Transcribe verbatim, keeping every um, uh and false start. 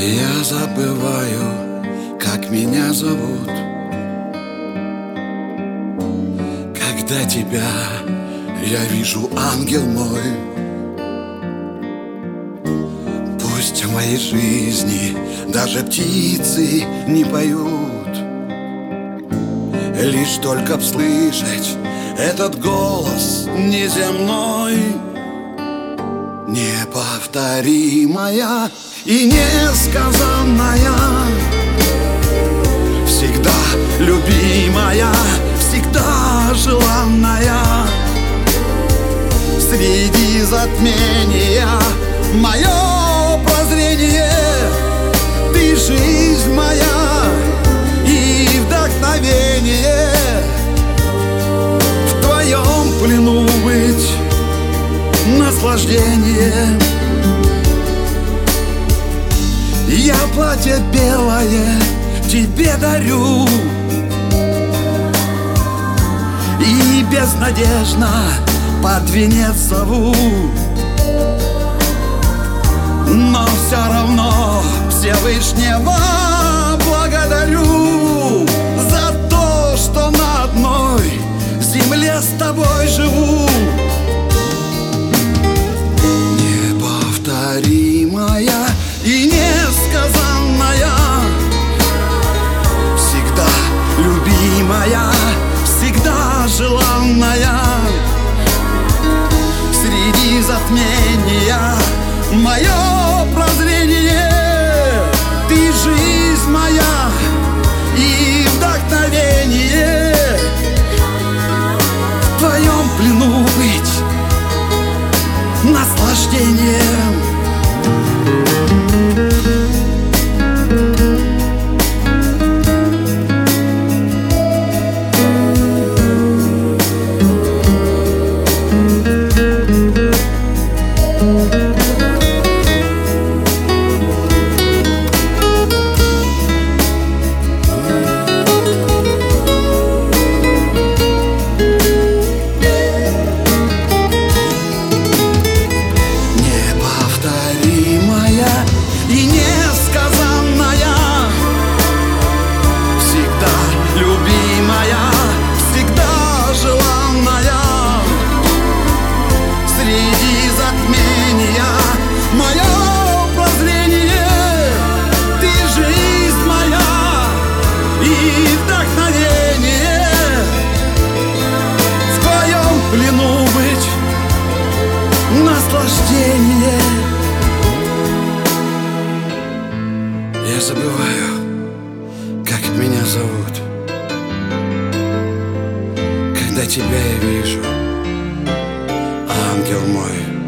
Я забываю, как меня зовут, когда тебя я вижу, ангел мой. Пусть в моей жизни даже птицы не поют, лишь только б слышать этот голос неземной, неповторимая и несказанная, всегда любимая, всегда желанная. Среди затмения мое прозрение, ты жизнь моя и вдохновение. В твоем плену быть наслаждение. Я платье белое тебе дарю и безнадежно под венец зову, но все равно Всевышнего благодарю за то, что на одной земле с тобой живу. Неповторимая и несказанная, всегда любимая, всегда желанная. Среди затмения мое прозрение, ты жизнь моя и вдохновение. В твоем плену быть наслаждением. И несказанная, всегда любимая, всегда желанная. Среди затмения мое прозрение, ты жизнь моя и вдохновение. В твоем плену быть наслаждение. Я забываю, как меня зовут, когда тебя я вижу, ангел мой.